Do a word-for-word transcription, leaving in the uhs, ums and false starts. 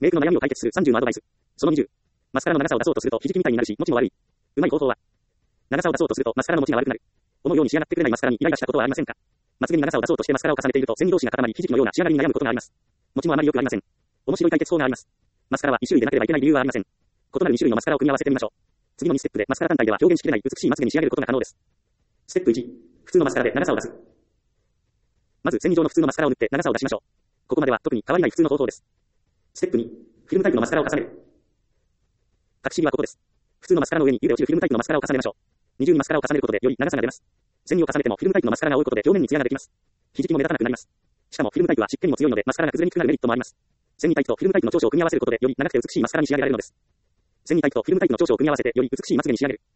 メイクの悩みを解決するさんじゅうのアドバイス。そのにじゅう。マスカラの長さを出そうとするとひじきみたいになるし、持ちも悪い。うまい方法は、長さを出そうとするとマスカラの持ちが悪くなる。思うように仕上がってくれないマスカラにイライラしたことはありませんか？まつげに長さを出そうとしてマスカラを重ねていると線味同士が固まりひじきのような仕上がりに悩むことがあります。持ちもあまり良くありません。面白い解決法があります。マスカラはいち種類でなければいけない理由はありません。異なるに種類のマスカラを組み合わせてみましょう。次のにステップでマスカラ単体では表現しきれない美しいまつげに仕上げることが可能です。ステップいち、普通のマスカラで長さを出す。まず線味状の普通のマスカラを塗って長さを出しましょう。ここまでは特に変わりない普通の方法です。ステップに、フィルムタイプのマスカラを重ねる。隠し切りはここです。普通のマスカラの上に湯で落ちるフィルムタイプのマスカラを重ねましょう。二重にマスカラを重ねることでより長さが出ます。線味を重ねてもフィルムタイプのマスカラが多いことで表面に艶ができます。ひじきも目立たなくなります。しかもフィルムタイプは湿気にも強いのでマスカラが崩れにくくなるメリットもあります。線味タイプとフィルムタイプの長所を組み合わせることでより長くて美しいマスカラに仕上げられるのです。線味タイプとフィルムタイプの長所を組み合わせてより美しいまつげに仕上げる。